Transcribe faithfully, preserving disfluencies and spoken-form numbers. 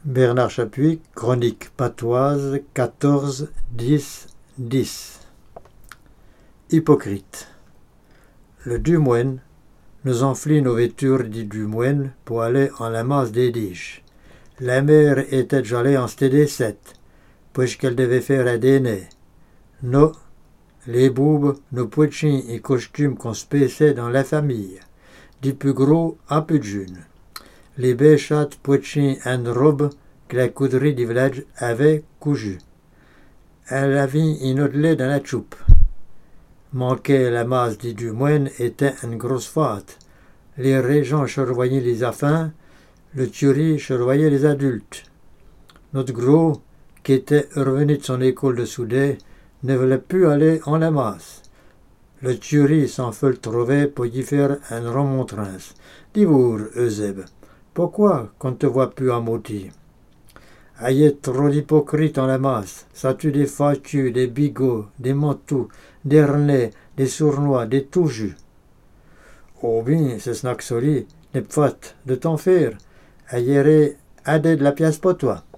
Bernard Chapuis, Chronique patoise, quatorze, dix, dix. Hypocrite. Le Dumoine nous enflit nos vêtures dit Dumoine pour aller en la masse des diches. La mère était allée en stédé sept, puisqu'elle devait faire à dîner. Nous, les boubes, nos poichins et costumes qu'on se paissait dans la famille, du plus gros à plus de jeunes. Les béchattes, poichins et une robe que la coudrie du village avait cousu. Elle avait une autre lait dans la choupe. Manquait la masse du Dumoine était une grosse fête. Les régents surveillaient les affaires, le tuerie surveillait les adultes. Notre gros, qui était revenu de son école de soudé, ne voulait plus aller en la masse. Le tuerie s'en fait le trouver pour y faire une remontrance. Dis-vous, Euseb, pourquoi qu'on ne te voit plus à Moti? Ayez trop d'hypocrites en la masse. Ça tue des fâtus, des bigots, des manteaux, des renais, des sournois, des toujus. Oh bien, c'est snack soli, n'est pas de t'en faire. Ayez adé de la pièce pour toi.